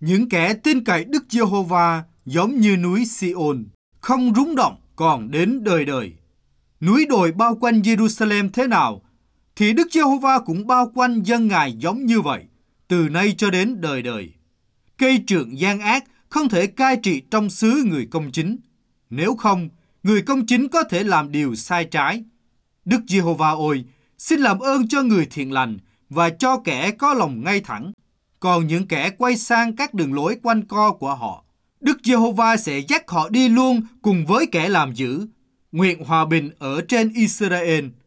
Những kẻ tin cậy Đức Giê-hô-va giống như núi Si-ôn, không rung động còn đến đời đời. Núi đồi bao quanh Jerusalem thế nào, thì Đức Giê-hô-va cũng bao quanh dân Ngài giống như vậy, từ nay cho đến đời đời. Cây trượng gian ác không thể cai trị trong xứ người công chính. Nếu không, người công chính có thể làm điều sai trái. Đức Giê-hô-va ôi, xin làm ơn cho người thiện lành và cho kẻ có lòng ngay thẳng. Còn những kẻ quay sang các đường lối quanh co của họ, Đức Giê-hô-va sẽ dắt họ đi luôn cùng với kẻ làm dữ. Nguyện hòa bình ở trên Israel